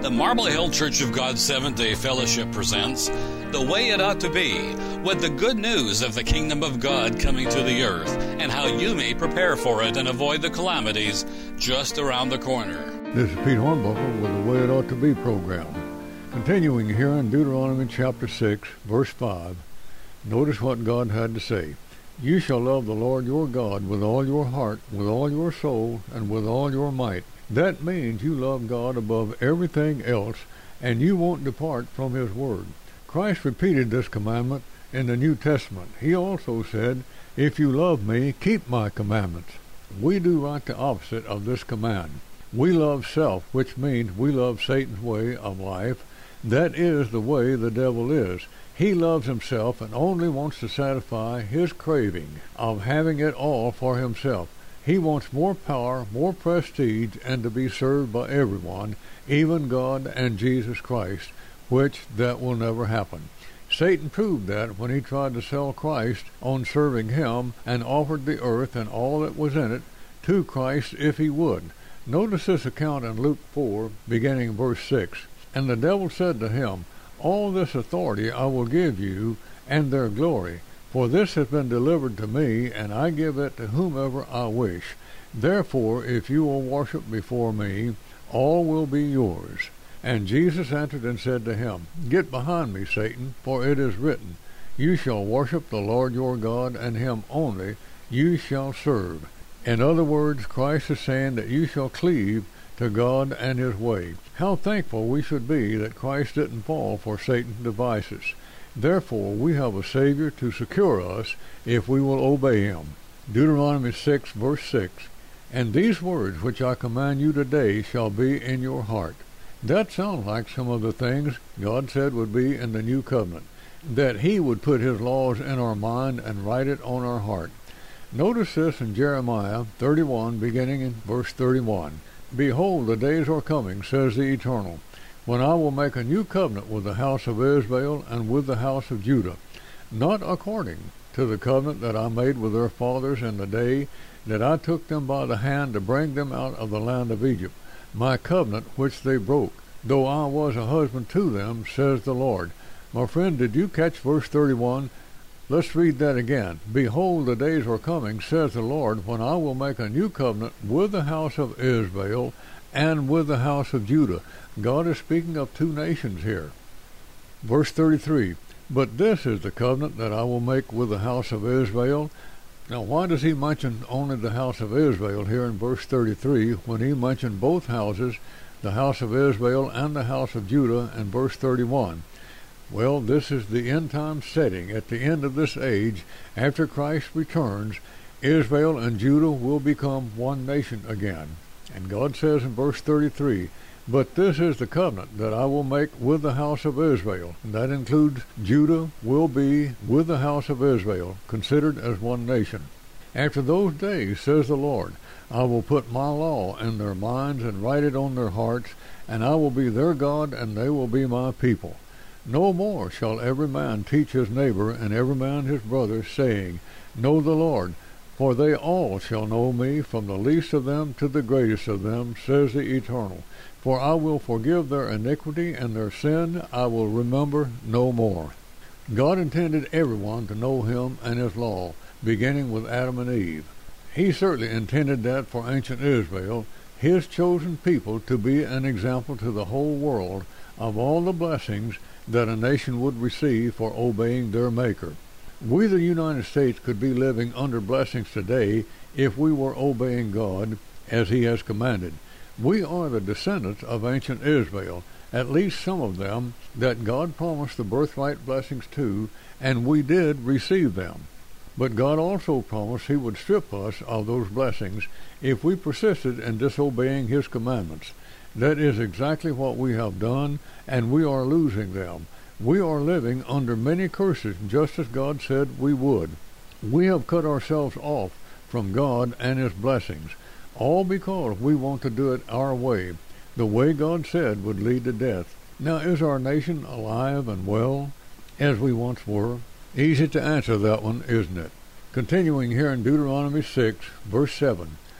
The Marble Hill Church of God Seventh-day Fellowship presents The Way It Ought to Be, with the good news of the kingdom of God coming to the earth and how you may prepare for it and avoid the calamities just around the corner. This is Pete Hornbuckle with The Way It Ought to Be program. Continuing here in Deuteronomy chapter 6, verse 5, notice what God had to say. You shall love the Lord your God with all your heart, with all your soul, and with all your might. That means you love God above everything else, and you won't depart from His Word. Christ repeated this commandment in the New Testament. He also said, if you love me, keep my commandments. We do right the opposite of this command. We love self, which means we love Satan's way of life. That is the way the devil is. He loves himself and only wants to satisfy his craving of having it all for himself. He wants more power, more prestige, and to be served by everyone, even God and Jesus Christ, which that will never happen. Satan proved that when he tried to sell Christ on serving him and offered the earth and all that was in it to Christ if he would. Notice this account in Luke 4, beginning in verse 6. And the devil said to him, all this authority I will give you, and their glory. For this has been delivered to me, and I give it to whomever I wish. Therefore, if you will worship before me, all will be yours. And Jesus answered and said to him, Get behind me, Satan, for it is written, You shall worship the Lord your God, and him only you shall serve. In other words, Christ is saying that you shall cleave to God and his way. How thankful we should be that Christ didn't fall for Satan's devices. Therefore, we have a Savior to secure us if we will obey him. Deuteronomy 6, verse 6, And these words which I command you today shall be in your heart. That sounds like some of the things God said would be in the new covenant, that he would put his laws in our mind and write it on our heart. Notice this in Jeremiah 31, beginning in verse 31. Behold, the days are coming, says the Eternal, when I will make a new covenant with the house of Israel and with the house of Judah, not according to the covenant that I made with their fathers in the day that I took them by the hand to bring them out of the land of Egypt, my covenant which they broke, though I was a husband to them, says the Lord. My friend, did you catch verse 31? Let's read that again. Behold, the days are coming, says the Lord, when I will make a new covenant with the house of Israel and with the house of Judah. God is speaking of two nations here. Verse 33, But this is the covenant that I will make with the house of Israel. Now, why does he mention only the house of Israel here in verse 33 when he mentioned both houses, the house of Israel and the house of Judah, in verse 31? Well, this is the end-time setting. At the end of this age, after Christ returns, Israel and Judah will become one nation again. And God says in verse 33, But this is the covenant that I will make with the house of Israel. And that includes Judah will be with the house of Israel, considered as one nation. After those days, says the Lord, I will put my law in their minds and write it on their hearts, and I will be their God, and they will be my people. No more shall every man teach his neighbor and every man his brother, saying, Know the Lord, for they all shall know me, from the least of them to the greatest of them, says the Eternal. For I will forgive their iniquity, and their sin I will remember no more. God intended everyone to know him and his law, beginning with Adam and Eve. He certainly intended that for ancient Israel, his chosen people, to be an example to the whole world of all the blessings that a nation would receive for obeying their Maker. We, the United States, could be living under blessings today if we were obeying God as he has commanded. We are the descendants of ancient Israel, at least some of them that God promised the birthright blessings to, and we did receive them. But God also promised he would strip us of those blessings if we persisted in disobeying his commandments. That is exactly what we have done, and we are losing them. We are living under many curses, just as God said we would. We have cut ourselves off from God and his blessings, all because we want to do it our way, the way God said would lead to death. Now, is our nation alive and well, as we once were? Easy to answer that one, isn't it? Continuing here in Deuteronomy 6, verse 7.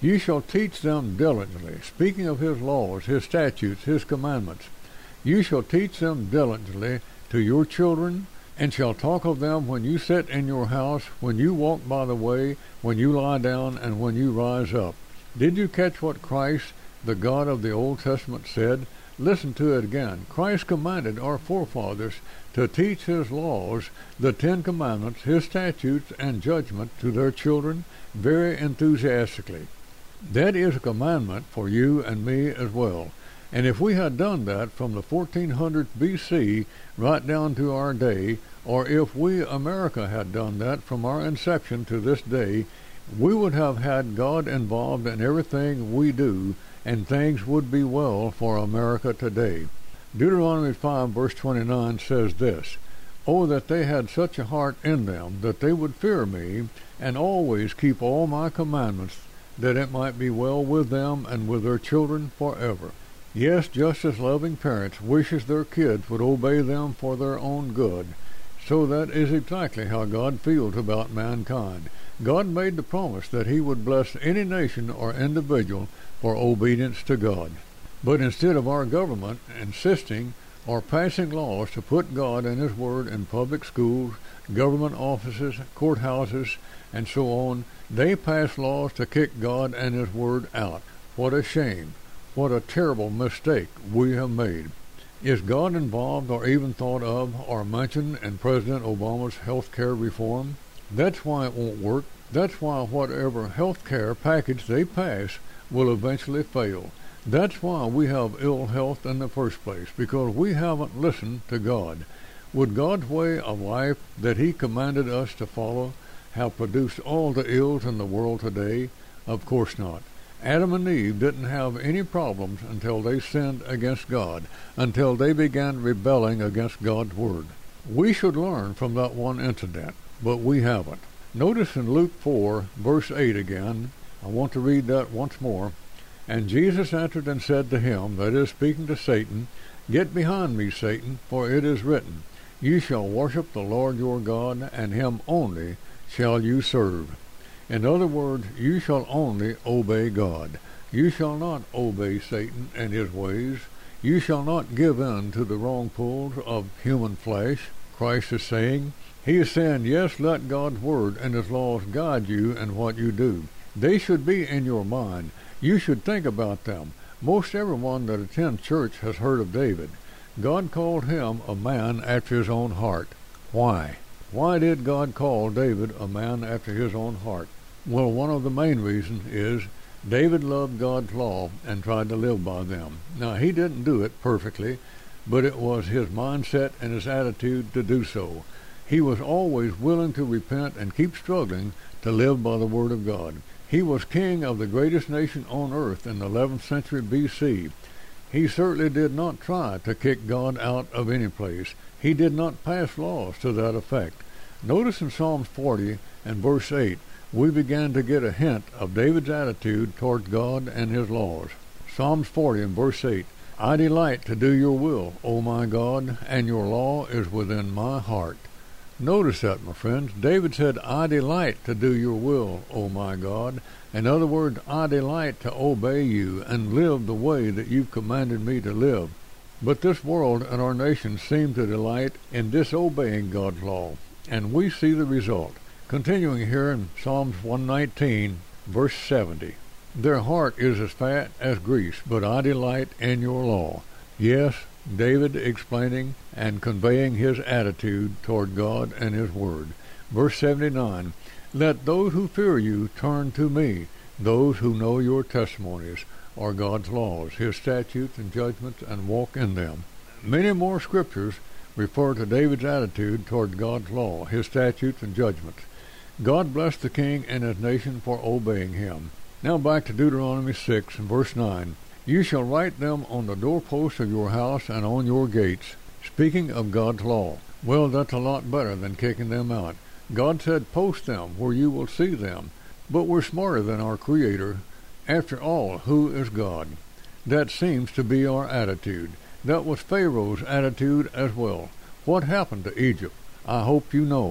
You shall teach them diligently, speaking of his laws, his statutes, his commandments. You shall teach them diligently to your children, and shall talk of them when you sit in your house, when you walk by the way, when you lie down, and when you rise up. Did you catch what Christ, the God of the Old Testament, said? Listen to it again. Christ commanded our forefathers to teach his laws, the 10 Commandments, his statutes and judgments to their children very enthusiastically. That is a commandment for you and me as well. And if we had done that from the 1400s BC right down to our day, or if we, America, had done that from our inception to this day, we would have had God involved in everything we do, and things would be well for America today. Deuteronomy 5 verse 29 says this, "Oh, that they had such a heart in them, that they would fear me, and always keep all my commandments, that it might be well with them and with their children forever." Yes, just as loving parents wishes their kids would obey them for their own good, so that is exactly how God feels about mankind. God made the promise that he would bless any nation or individual for obedience to God. But instead of our government insisting or passing laws to put God and his word in public schools, government offices, courthouses, and so on, they pass laws to kick God and his word out. What a shame. What a terrible mistake we have made. Is God involved or even thought of or mentioned in President Obama's health care reform? That's why it won't work. That's why whatever health care package they pass will eventually fail. That's why we have ill health in the first place, because we haven't listened to God. Would God's way of life that he commanded us to follow have produced all the ills in the world today? Of course not. Adam and Eve didn't have any problems until they sinned against God, until they began rebelling against God's word. We should learn from that one incident, but we haven't. Notice in Luke 4, verse 8 again. I want to read that once more. "And Jesus answered and said to him," that is, speaking to Satan, "Get behind me, Satan, for it is written, You shall worship the Lord your God, and him only shall you serve." In other words, you shall only obey God. You shall not obey Satan and his ways. You shall not give in to the wrong pulls of human flesh. Christ is saying. He is saying, yes, let God's word and his laws guide you in what you do. They should be in your mind. You should think about them. Most everyone that attends church has heard of David. God called him a man after his own heart. Why? Why did God call David a man after his own heart? Well, one of the main reasons is David loved God's law and tried to live by them. Now, he didn't do it perfectly, but it was his mindset and his attitude to do so. He was always willing to repent and keep struggling to live by the word of God. He was king of the greatest nation on earth in the 11th century BC. He certainly did not try to kick God out of any place. He did not pass laws to that effect. Notice in Psalms 40 and verse 8, we began to get a hint of David's attitude towards God and his laws. Psalms 40 and verse 8, "I delight to do your will, O my God, and your law is within my heart." Notice that, my friends. David said, "I delight to do your will, O my God." In other words, I delight to obey you and live the way that you've commanded me to live. But this world and our nation seem to delight in disobeying God's law, and we see the result. Continuing here in Psalms 119, verse 70, "Their heart is as fat as grease, but I delight in your law." Yes, David explaining and conveying his attitude toward God and his word. Verse 79, "Let those who fear you turn to me, those who know your testimonies," or God's laws, his statutes and judgments, and walk in them. Many more scriptures refer to David's attitude toward God's law, his statutes and judgments. God blessed the king and his nation for obeying him. Now back to Deuteronomy 6 and verse 9. "You shall write them on the doorposts of your house and on your gates." Speaking of God's law. Well, that's a lot better than kicking them out. God said post them where you will see them. But we're smarter than our Creator. After all, who is God? That seems to be our attitude. That was Pharaoh's attitude as well. What happened to Egypt? I hope you know.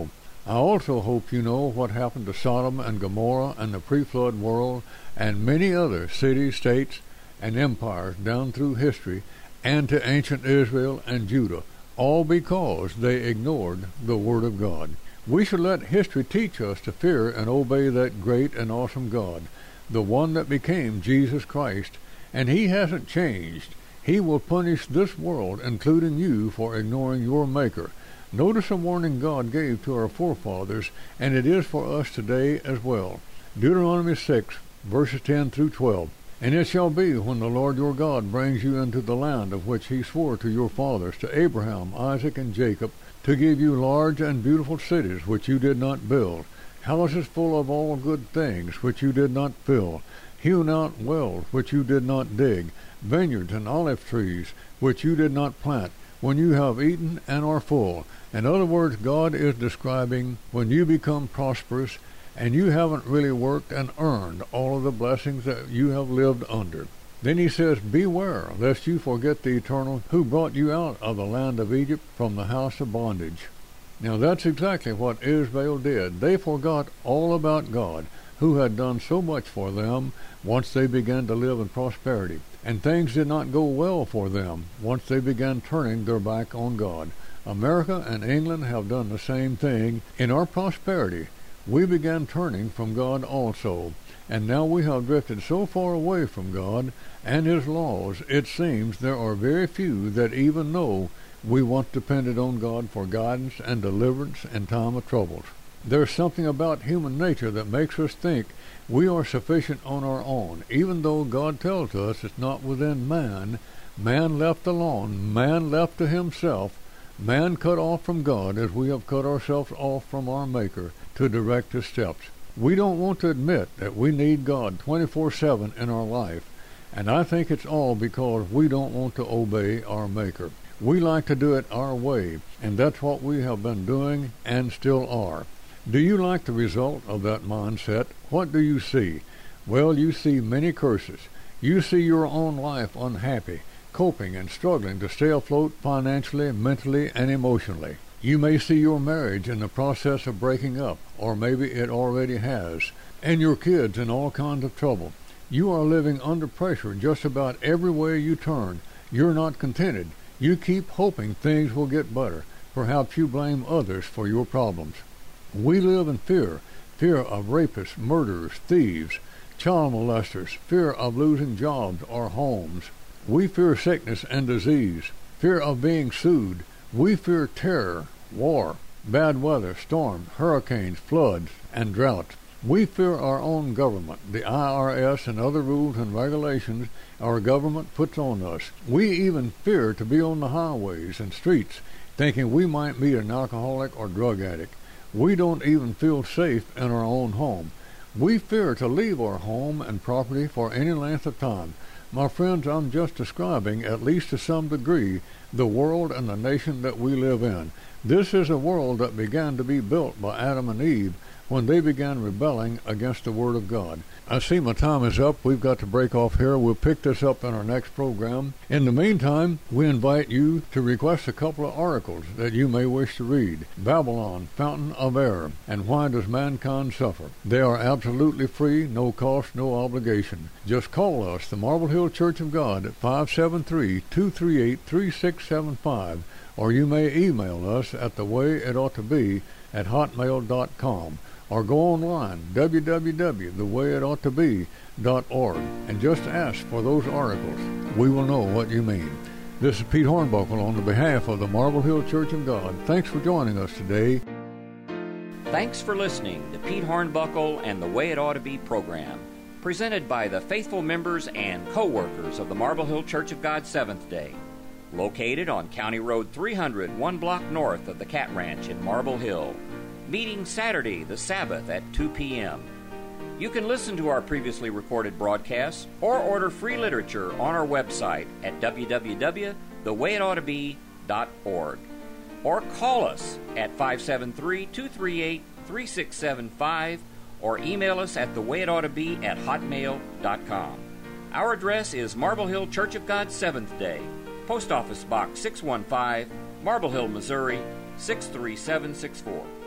I also hope you know what happened to Sodom and Gomorrah and the pre-flood world and many other cities, states, and empires down through history, and to ancient Israel and Judah, all because they ignored the Word of God. We should let history teach us to fear and obey that great and awesome God, the one that became Jesus Christ, and He hasn't changed. He will punish this world, including you, for ignoring your Maker. Notice a warning God gave to our forefathers, and it is for us today as well. Deuteronomy 6, verses 10 through 12. And it shall be, when the Lord your God brings you into the land of which He swore to your fathers, to Abraham, Isaac, and Jacob, to give you large and beautiful cities which you did not build, houses full of all good things which you did not fill, hewn out wells which you did not dig, vineyards and olive trees which you did not plant, when you have eaten and are full. In other words, God is describing when you become prosperous and you haven't really worked and earned all of the blessings that you have lived under. Then He says, beware, lest you forget the Eternal, who brought you out of the land of Egypt from the house of bondage. Now that's exactly what Israel did. They forgot all about God, who had done so much for them once they began to live in prosperity. And things did not go well for them once they began turning their back on God. America and England have done the same thing. In our prosperity, we began turning from God also. And now we have drifted so far away from God and His laws, it seems there are very few that even know we once depended on God for guidance and deliverance in time of troubles. There's something about human nature that makes us think we are sufficient on our own, even though God tells us it's not within man. Man left alone, man left to himself, man cut off from God as we have cut ourselves off from our Maker to direct His steps. We don't want to admit that we need God 24/7 in our life, and I think it's all because we don't want to obey our Maker. We like to do it our way, and that's what we have been doing and still are. Do you like the result of that mindset? What do you see? Well, you see many curses. You see your own life unhappy, coping and struggling to stay afloat financially, mentally, and emotionally. You may see your marriage in the process of breaking up, or maybe it already has, and your kids in all kinds of trouble. You are living under pressure just about every way you turn. You're not contented. You keep hoping things will get better. Perhaps you blame others for your problems. We live in fear of rapists, murderers, thieves, child molesters, fear of losing jobs or homes. We fear sickness and disease, fear of being sued. We fear terror, war, bad weather, storms, hurricanes, floods, and droughts. We fear our own government, the IRS, and other rules and regulations our government puts on us. We even fear to be on the highways and streets, thinking we might meet an alcoholic or drug addict. We don't even feel safe in our own home. We fear to leave our home and property for any length of time. My friends, I'm just describing, at least to some degree, the world and the nation that we live in. This is a world that began to be built by Adam and Eve when they began rebelling against the Word of God. I see my time is up. We've got to break off here. We'll pick this up in our next program. In the meantime, we invite you to request a couple of articles that you may wish to read. Babylon, Fountain of Error, and Why Does Mankind Suffer? They are absolutely free, no cost, no obligation. Just call us, the Marble Hill Church of God, at 573-238-3675, or you may email us at thewayitoughtobe@hotmail.com. or go online, www.thewayitoughtobe.org, and just ask for those articles. We will know what you mean. This is Pete Hornbuckle on the behalf of the Marble Hill Church of God. Thanks for joining us today. Thanks for listening to Pete Hornbuckle and the Way It Ought to Be program, presented by the faithful members and co-workers of the Marble Hill Church of God Seventh-day, located on County Road 300, 1 block north of the Cat Ranch in Marble Hill. Meeting Saturday, the Sabbath, at 2 p.m. You can listen to our previously recorded broadcasts or order free literature on our website at www.thewayitoughtobe.org, or call us at 573-238-3675, or email us at thewayitoughtobe@hotmail.com. Our address is Marble Hill Church of God Seventh-day, Post Office Box 615, Marble Hill, Missouri 63764.